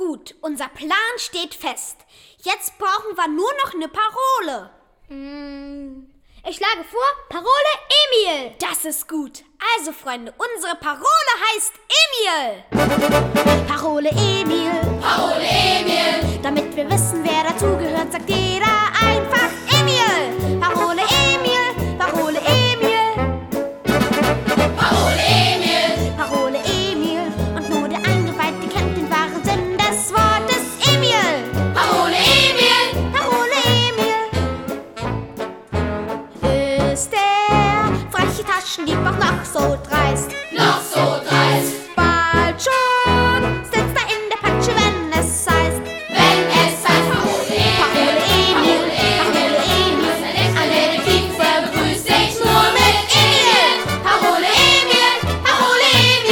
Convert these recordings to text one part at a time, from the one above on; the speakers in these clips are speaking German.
Gut, unser Plan steht fest. Jetzt brauchen wir nur noch eine Parole. Ich schlage vor, Parole Emil. Das ist gut. Also, Freunde, unsere Parole heißt Emil. Parole Emil. Parole Emil. Damit wir wissen, wer dazugehört, sagt jeder einfach Emil. Parole Emil. Parole Emil. Parole Emil. Parole Emil. Und nur der Eingeweihte kennt den wahren Sinn des Wortes Emil. Parole Emil. Parole Emil. Ist der freche Taschendieb auch noch so dreist? Noch so dreist. Bald schon sitzt er in der Patsche, wenn es heißt. Wenn es heißt Parole Emil. Parole Emil. Ein Detektiv begrüßt dich nur mit Emil. Parole Emil. Parole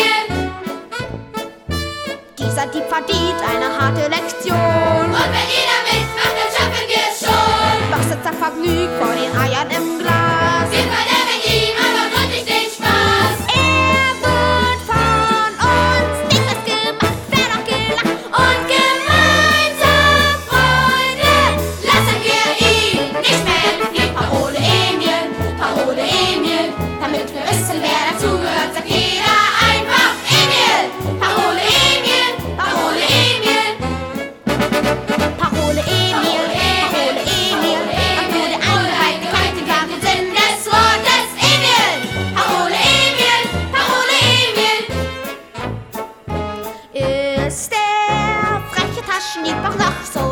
Emil. Dieser Dieb verdient eine harte Lektion. Und wenn jeder mitmacht, dann schaffen wir es schon. Doch sitzt er vergnügt vor den Eiern im Glas. Wir verderben ihm aber gründlich den Spaß. Er wird von uns nicht was gemacht, wer doch gelacht. Und gemeinsam, Freunde, lassen wir ihn nicht mehr entfliehen. Parole Emil. Parole Emil. Damit wir wissen, Wer dazugehört, sagt jeder einfach Emil. Parole Emil. Parole Emil. Parole Emil. Parole Emil. Und nur der Eingeweihte kennt den wahren Sinn des Wortes Emil. Parole Emil. Parole Emil. Ist der freche Taschendieb auch noch so